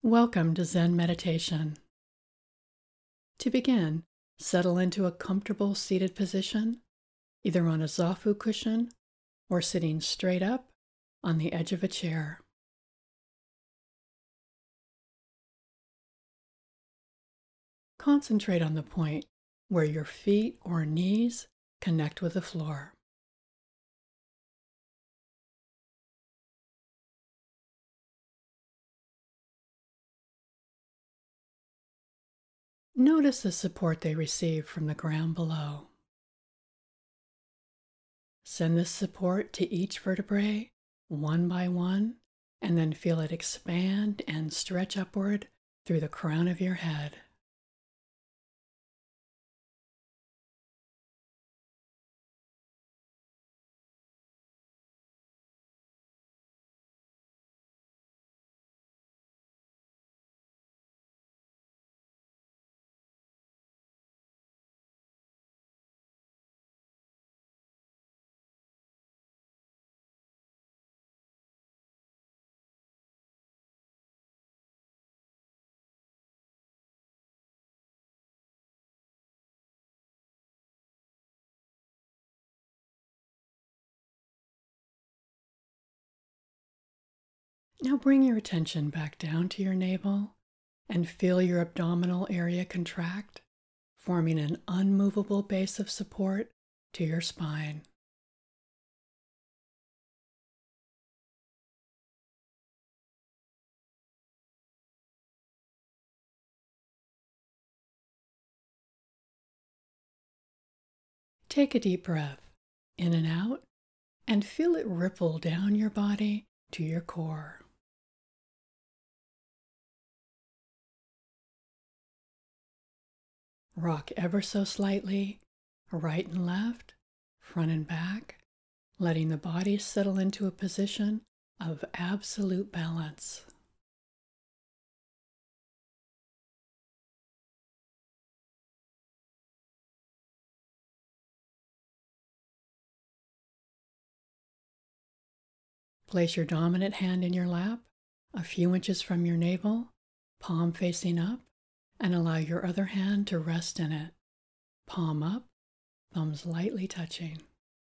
Welcome to Zen Meditation. To begin, settle into a comfortable seated position, either on a zafu cushion or sitting straight up on the edge of a chair. Concentrate on the point where your feet or knees connect with the floor. Notice the support they receive from the ground below. Send this support to each vertebrae one by one, and then feel it expand and stretch upward through the crown of your head. Now bring your attention back down to your navel and feel your abdominal area contract, forming an unmovable base of support to your spine. Take a deep breath in and out and feel it ripple down your body to your core. Rock ever so slightly, right and left, front and back, letting the body settle into a position of absolute balance. Place your dominant hand in your lap, a few inches from your navel, palm facing up, and allow your other hand to rest in it, palm up, thumbs lightly touching.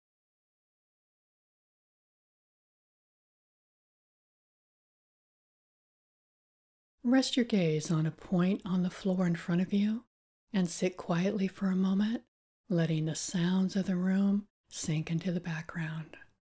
Rest your gaze on a point on the floor in front of you and sit quietly for a moment, letting the sounds of the room sink into the background.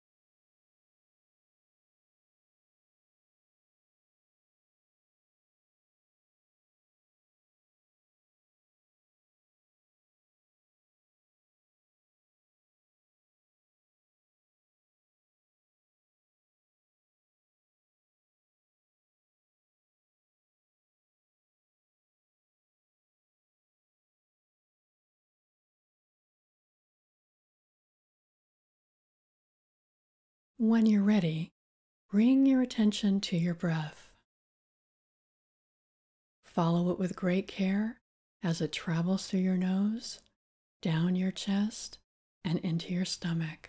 When you're ready, bring your attention to your breath. Follow it with great care as it travels through your nose, down your chest, and into your stomach.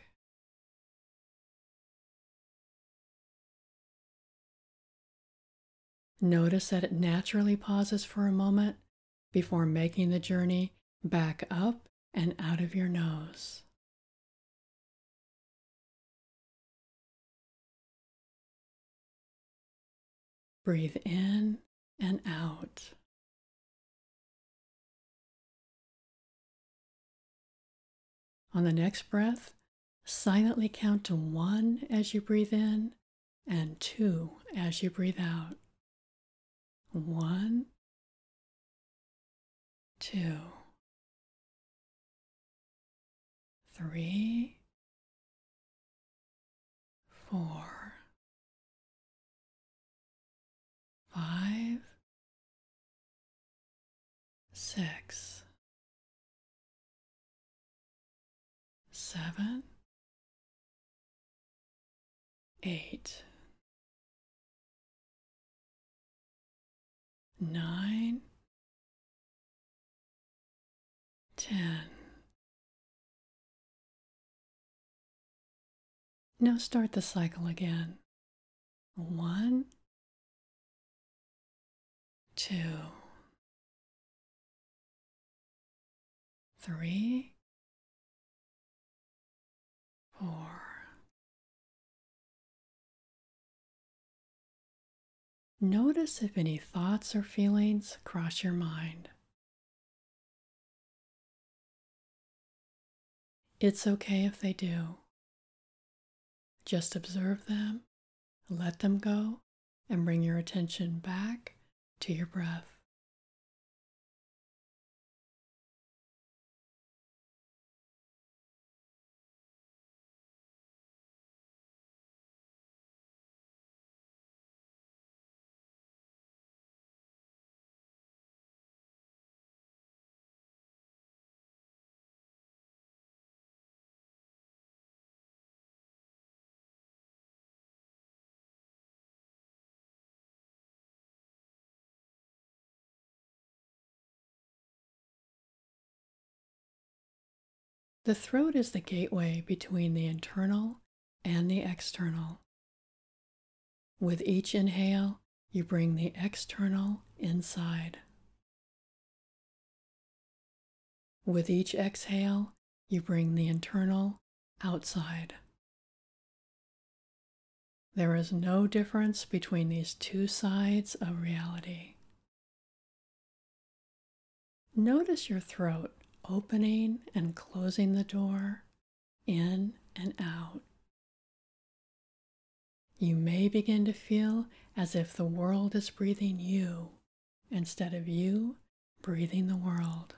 Notice that it naturally pauses for a moment before making the journey back up and out of your nose. Breathe in and out. On the next breath, silently count to 1 as you breathe in and 2 as you breathe out. 1, 2, 3, 4, 5, 6, 7, 8, 9, 10. Now start the cycle again. 1, 2, 3, 4. Notice if any thoughts or feelings cross your mind. It's okay if they do. Just observe them, let them go, and bring your attention back to your breath. The throat is the gateway between the internal and the external. With each inhale, you bring the external inside. With each exhale, you bring the internal outside. There is no difference between these two sides of reality. Notice your throat opening and closing the door in and out. You may begin to feel as if the world is breathing you instead of you breathing the world.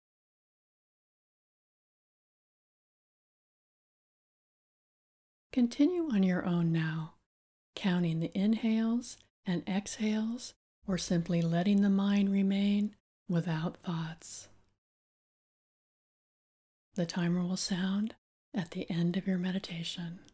Continue on your own now, counting the inhales and exhales, or simply letting the mind remain without thoughts. The timer will sound at the end of your meditation.